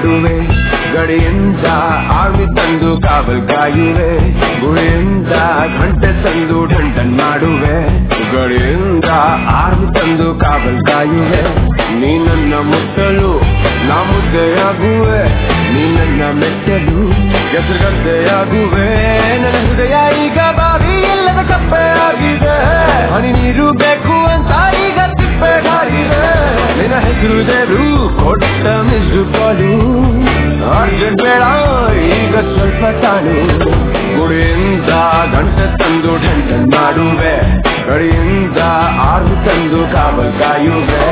ಮಾಡುವೆ ಗಡಿಯಿಂದ ಆರ್ಮಿ ತಂದು ಕಾವಲ್ ಕಾಯುವೆ ಗುಳಿಯಿಂದ ಗಂಟೆ ತಂದು ಢಂಡನ್ ಮಾಡುವೆ ಗಡಿಯಿಂದ ಆರ್ಮಿ ತಂದು ಕಾವಲ್ ಕಾಯುವೆ ನೀ ನನ್ನ ಮುಟ್ಟಲು ನಾ ಮುದ್ದೆಯಾಗುವೆ ನೀ ನನ್ನ ಮೆಟ್ಟಲು ಹೆಸರುಗದ್ದೆಯಾಗುವೆ ನನ್ನ ಹೃದಯ ಈಗ ಬಾವಿ ಇಲ್ಲದ ಕಪ್ಪೆ ಆಗಿದೆ ಹನಿ ನೀರು ಬೇಕು ಅಂತ ಈಗ ತಿಪ್ಪೆಗಾಗಿದೆ ನಿನ್ನ ಹೆಸರು ದೇರು ಕೊಟ್ಟ ಮಿಸ್ಡು ಕಾಲು ಅರ್ಜೆಂಟ್ ಬೇಡ ಈಗ ಸ್ವಲ್ಪ ತಾಳು ಗುಡಿಯಿಂದ ಗಂಟೆ ತಂದು ಢಂಡನ್ ಮಾಡುವೆ ಗಡಿಯಿಂದ ಆರ್ಮಿ ತಂದು ಕಾವಲ್ ಕಾಯುವೆ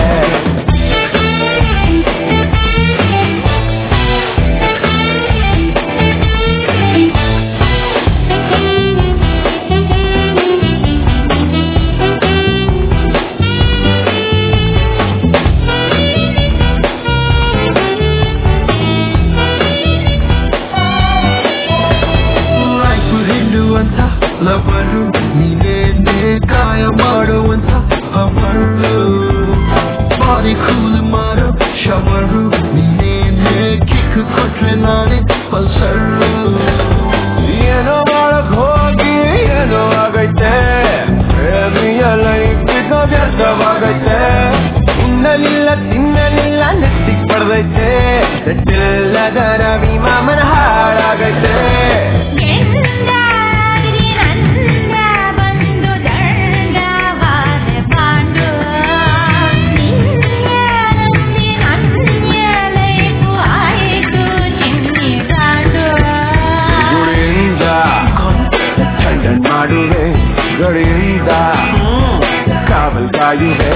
ಲವರು ನೀನೇನೆ ಕಾಯ ಮಾಡುವಂತ ಅವರು ಬಾರಿ ಕೂಲ್ ಮಾಡೋ ಶವರು ನೀನೇನೆ ಕಿಕ್ ಕೊಟ್ರೆ ನಾನೇ ಪಲ್ಸರು ಏನೋ ಮಾಡಕ್ ಹೋಗಿ ಏನೋ ಆಗೈತೆ ಪ್ರೇಮಿಯ ಲೈಫ್ ವ್ಯರ್ಥವಾಗೈತೆ ತಿನ್ನಲಿಲ್ಲ ನೆಟ್ಟಿಗೆ ಪಡೆದೈತೆ ನೆಟ್ಟಿಲ್ಲದ ರವಿ ಮಾಮನ ಹಾಡಾಗೈತೆ ಮಾಡುವೆ ಗಡಿಯಿಂದ ಕಾವಲ್ ಕಾಯುವೆ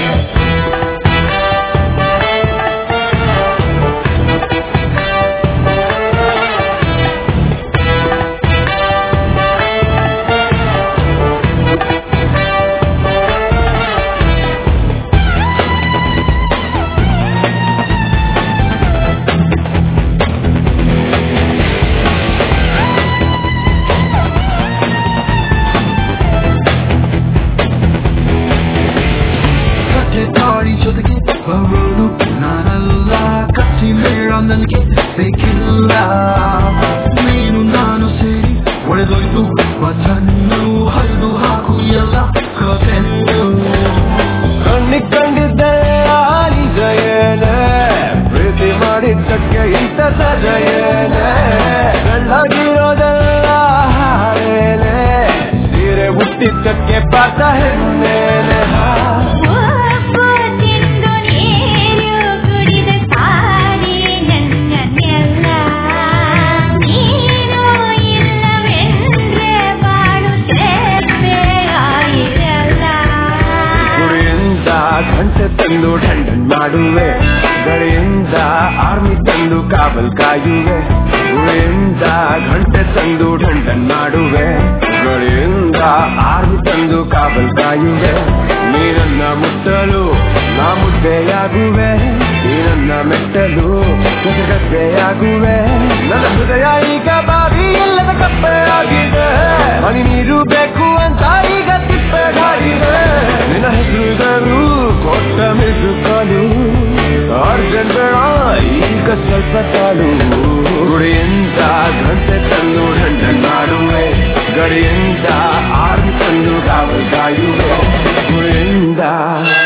ಜೊತೆಗೆ ಬರೋದು ನಾನಲ್ಲ ಕತ್ತಿ ಮೇಳ ನನಗೆ ಬೇಕಿಲ್ಲ ನೀನು ನಾನು ಸೇರಿ ಒಡೆದೊಯ್ದು ಬಚನ್ನು ಹರಿದು ಹಾಕು ಎಲ್ಲ ಕಥೆನ್ನು ಕಣ್ಣಿಗೆ ಕಂಡಿದ್ದೆಲ್ಲ ನಿಜ ಏನೇ ಪ್ರೀತಿ ಮಾಡಿದ್ದಕ್ಕೆ ಇಂಥ ಸಜ ಏನೇ ಗಂಡಾಗಿರೋದೆಲ್ಲ ಹಾರೇನೆ ಸೀರೆ ಹುಟ್ಟಿದ್ದಕ್ಕೆ ಪಾತ ಹೆಣ್ಣೇನೆ ಗಂಟೆ ತಂದು ಢಂಡನ್ ಮಾಡುವೆ ಗಡಿಯಿಂದ ಆರ್ಮಿ ತಂದು ಕಾವಲ್ ಕಾಯುವೆ ಗುಳಿಯಿಂದ ಗಂಟೆ ತಂದು ಢಂಡನ್ ಮಾಡುವೆ ಗಡಿಯಿಂದ ಆರ್ಮಿ ತಂದು ಕಾವಲ್ ಕಾಯುವೆ ನೀರನ್ನ ಮುಟ್ಟಲು ನಾ ಮುದ್ದೆಯಾಗುವೆ ನೀರನ್ನ ಮೆಟ್ಟಲು ಗದ್ದೆಯಾಗುವೆ ನನ್ನ ಹೃದಯ ಈಗ ಬಾವಿ ಇಲ್ಲದ ಕಪ್ಪೆ ಆಗಿದೆ ಹನಿ ನೀರು ಬೇಕು ಅಂತ ಈಗ ತಿಪ್ಪೆಗಾಗಿದೆ ನಿನ್ನ ಹೆಸರು ಕೊಟ್ಟ ಮಿಸ್ಡು ಕಾಲು ಅರ್ಜೆಂಟ್ ಬೇಡ ಈಗ ಸ್ವಲ್ಪ ತಾಳು ಗುಡಿಯಿಂದ ಗಂಟೆ ತಂದು ಢಂಡನ್ ಮಾಡುವೆ ಗಡಿಯಿಂದ ಆರ್ಮಿ ತಂದು ಕಾವಲ್ ಕಾಯುವೆ ಗುಡಿಯಿಂದ